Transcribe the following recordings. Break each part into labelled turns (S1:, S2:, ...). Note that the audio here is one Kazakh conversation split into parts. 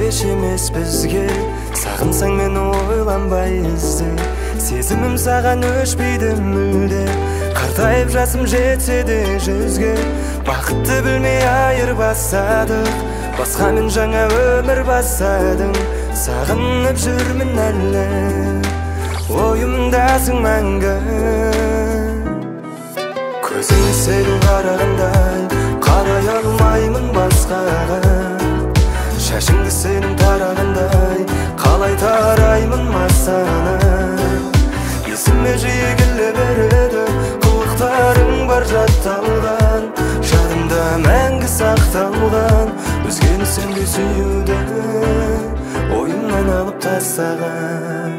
S1: кеш емес бізге. Сағынсаң мені ойланбай ізде, сезімім саған өшпейді мүлде. Қартайып жасым жетсе де жүзге, бақытты білмей айырбасадық. Басқамен жаңа өмір бастадың, сағынып жүрмін әлі, ойымдасың мәңгі. Көзіңе сенің қарағандай, қарай алмаймын басқаға. Шашыңды сенің тарағандай, қалай тараймын масана. Есіме жиі келе береді, қылықтарың бар жатталған, жадымда мәңгі сақталған. Өзгені сенде сүюді ойымнан алып тастаған.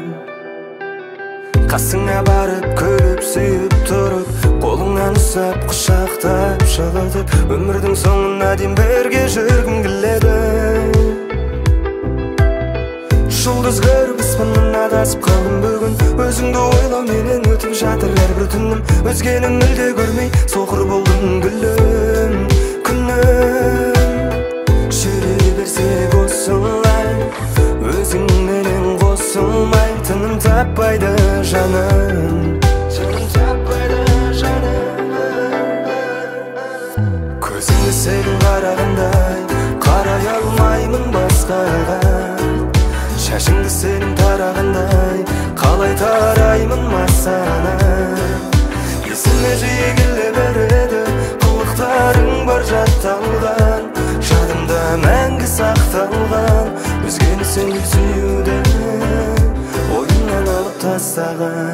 S1: Қасыңа барып күліп сүйіп тұрып, қолыңнан ұстап құшақтап жылытып, өмірдің соңына дейін бірге жүргім келеді. Жұлдыз көріппін, адасып қалдым бүгін, өзіңді ойлау менен өтіп жатыр әрбір түнім. Өзгені мүлде көрмей соқыр болдым гүлім, күнім. Жүре берсек осылай, өзіңменен қосылмай, тыным таппайды жаным, тыным таппайды жаным. Көзіңе сенің қарағандай, қарай алмаймын басқаға. Шашыңды сенің тарағандай, қалай тараймын масана. Есіме жиі келе береді, қылықтарың бар жатталған, жадымда мәңгі сақталған. Өзгені сенде сүюді ойымнан алып тастаған.